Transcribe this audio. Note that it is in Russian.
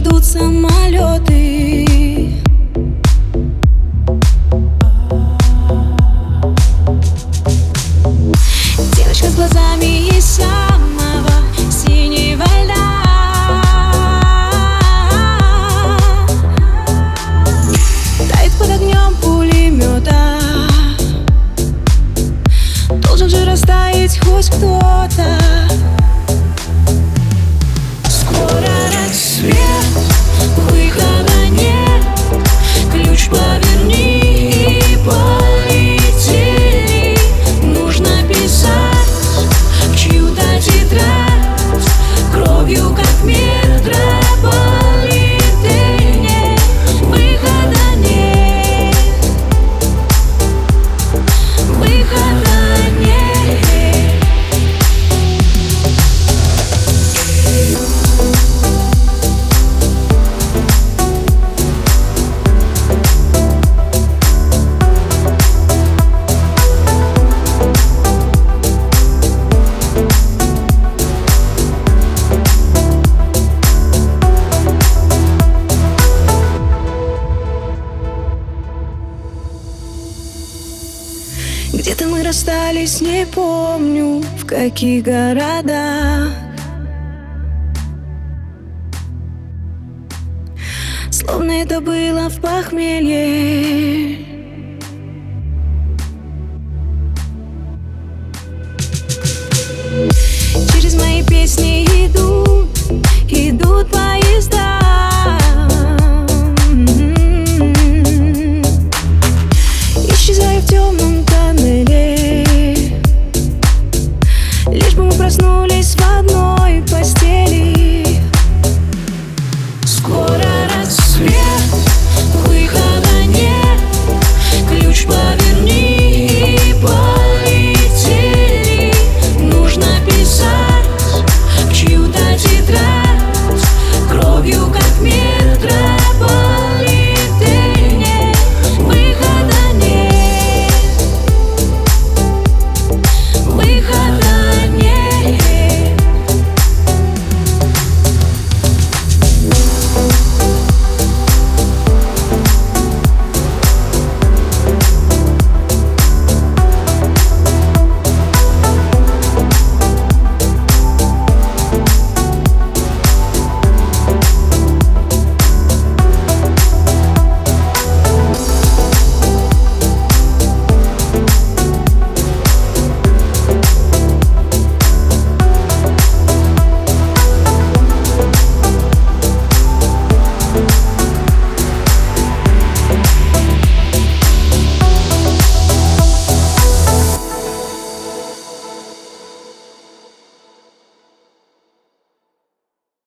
ждут самолеты. Девочка с глазами из самого синего льда тает под огнем пулемета. Должен же растаять хоть кто-то. Скоро рассвет, выхода нет. Ключ поверни и полетели. Нужно писать в чью-то тетрадь кровью, как метрополитене. Выхода нет, выхода нет. Где-то мы расстались, не помню, в каких городах. Словно это было в похмелье.